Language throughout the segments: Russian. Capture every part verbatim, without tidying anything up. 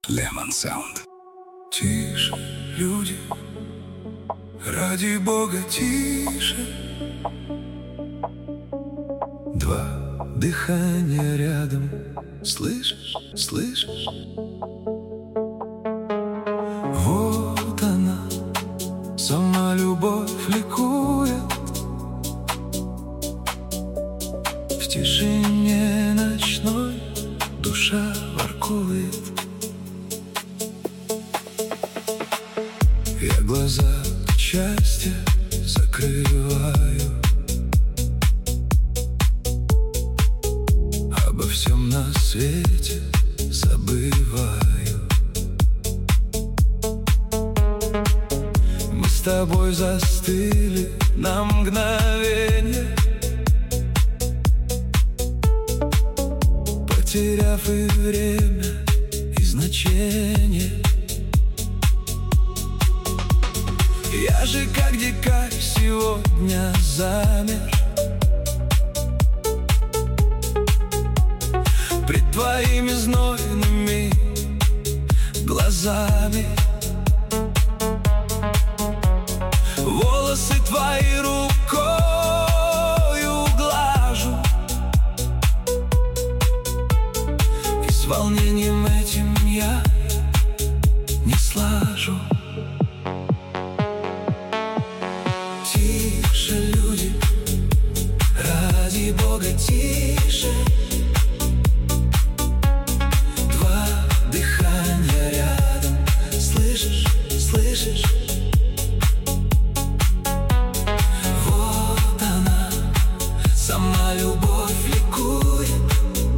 Lemon Sound. Тише, люди, ради Бога, тише. Два дыхания рядом, слышишь, слышишь? Вот она, сама любовь ликует. В тишине ночной душа воркует. Я глаза к счастью закрываю, обо всем на свете забываю. Мы с тобой застыли на мгновенье, потеряв и время, и значение. Я же как дикарь сегодня замер пред твоими знойными глазами. Волосы твои рукою глажу, и с волнением этим я не слажу. Тише, люди, ради Бога, тише. Два дыхания рядом, слышишь, слышишь? Вот она, сама любовь ликует.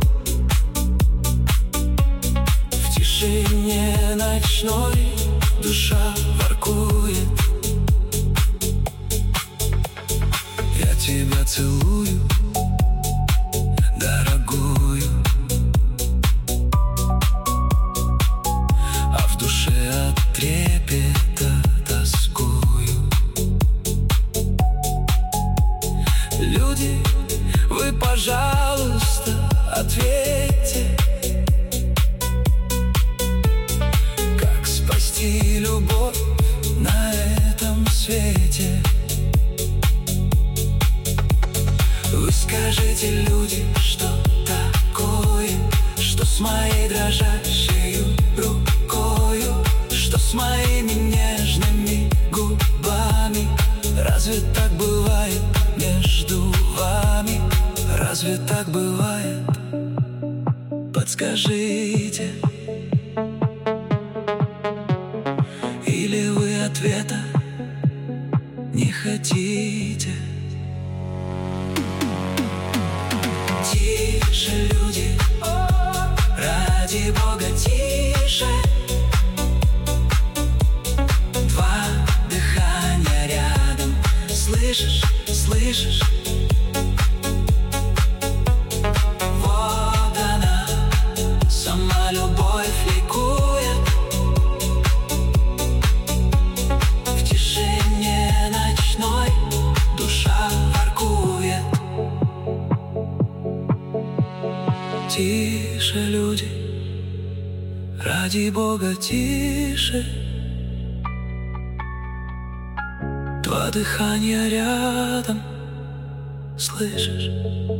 В тишине ночной душа воркует. Я тебя целую, дорогую, а в душе от трепета тоскую. Люди, вы, пожалуйста, ответьте, как спасти любовь на этом свете. Вы скажите, люди, что такое, что с моей дрожащей рукою, что с моими нежными губами. Разве так бывает между вами? Разве так бывает? Подскажите. Или вы ответа не хотите? Тише, люди, ради Бога, тише. Два дыхания рядом, слышишь, слышишь? Вот она, сама любовь ликует. В тишине ночной душа воркует. Тише, люди, ради Бога, тише. Два дыхания рядом, слышишь?